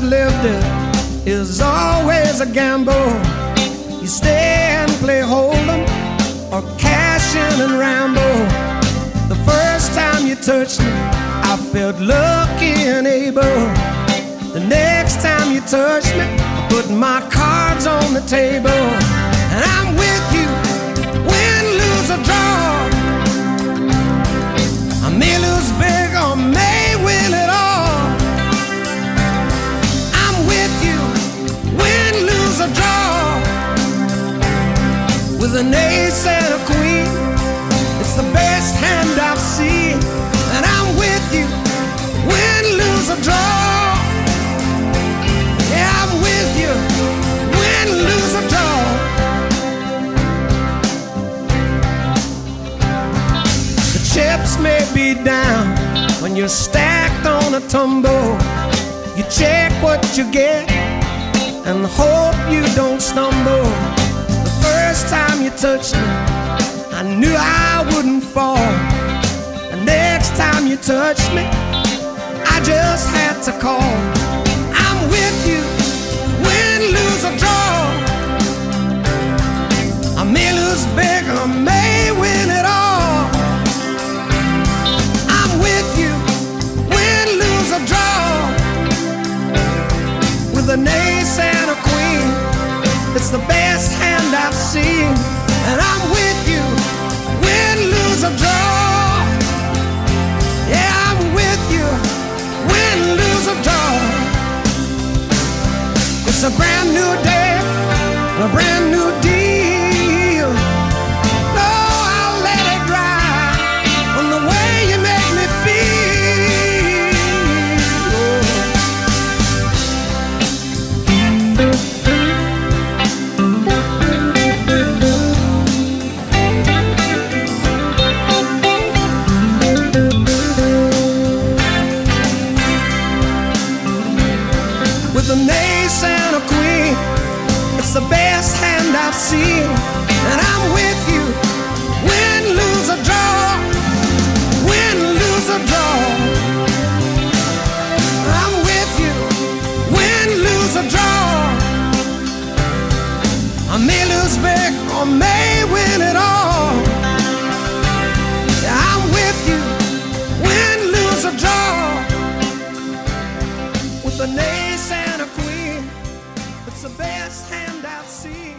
lived it is always a gamble. You stay and play hold'em or cash in and ramble. The first time you touched me, I felt lucky and able. The next time you touched me, I put my cards on the table. And I'm with you, win, lose or draw. I may lose big or may win it all. I'm with you, win, lose or draw. With an ace and a queen, it's the best hand I've seen. And I'm with you, win, lose or draw. Yeah, I'm with you, win, lose or draw. The chips may be down when you're stacked on a tumble. You check what you get and hope you don't stumble. The first time you touched me, I knew I wouldn't fall. The next time you touched me, I just had to call. I'm with you, win, lose or draw. I may lose big or may win it all. I'm with you, win, lose or draw. With an ace and a queen, it's the best hand I've seen. And I'm with you, win, lose or draw. Yeah, I'm with you, win, lose or draw. It's a brand new day, a brand new deal. No, I'll let it ride on the way you make me feel. With an ace and a queen, it's the best hand I've seen. And I'm with you, win, lose or draw. Win, lose or draw. I'm with you, win, lose or draw. I may lose big or may win it all. Yeah, I'm with you, win, lose or draw. With an ace and a queen, it's the best hand I've seen.